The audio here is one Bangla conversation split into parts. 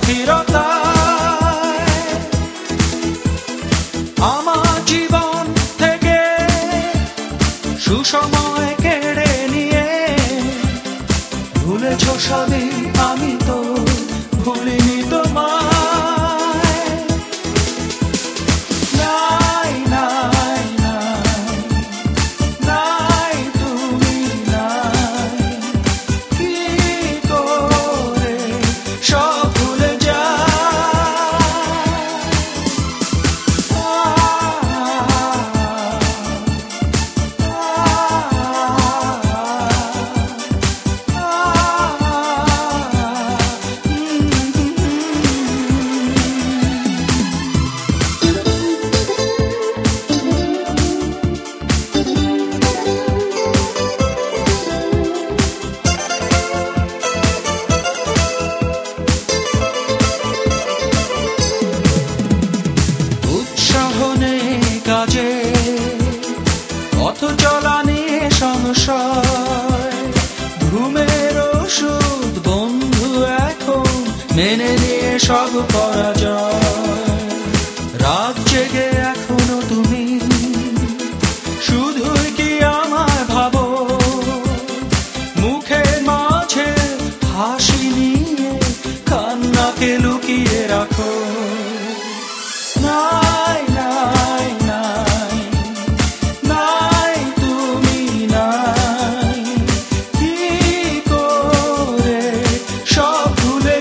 অস্থিরতায় আমার জীবন থেকে সুসময় কেড়ে নিয়ে ভুলেছ সবই, আমি তো ভুলিনি তোমায়। কাজে পথ চলা নিয়ে সংশয়, ঘুমের ওষুধ বন্ধু এখন মেনে নিয়ে সব পরাজয়। রাত জেগে এখনো তুমি শুধুই কি আমায় ভাবো, মুখের মাঝে হাসি নিয়ে কান্নাকে লুকিয়ে রাখো। নাই নাই নাই নাই তুমি নাই, কি করে সব ভুলে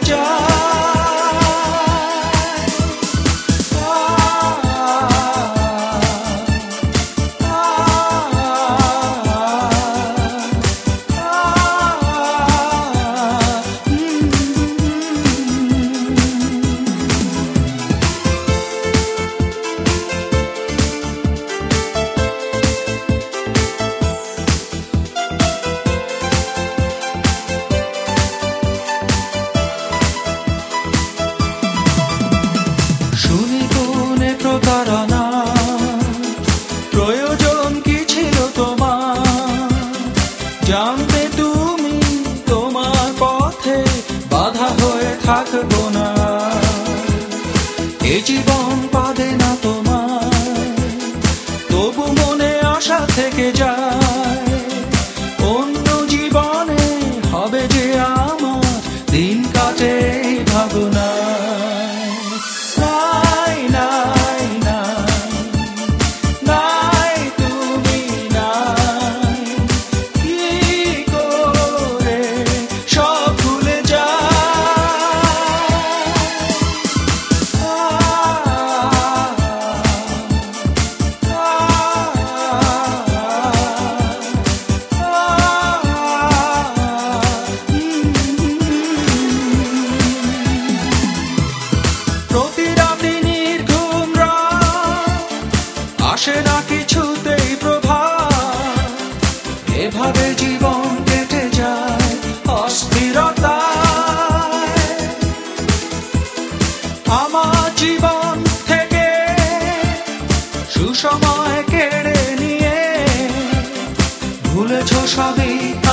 প্রতারণা প্রয়োজন কি ছিল তোমার, জানতে তুমি তোমার পথে বাধা হয়ে থাকবো না। এ জীবন পাবে না তোমার, তবু মনে আশা থেকে যায়, অন্য জীবনে হবে যে আমার দিন কাটে ভাবনা। আসে না কিছুতেই প্রভাত, এভাবে জীবন কেটে যায় অস্থিরতায়। আমার জীবন থেকে সুসময় কেড়ে নিয়ে ভুলেছ সবই,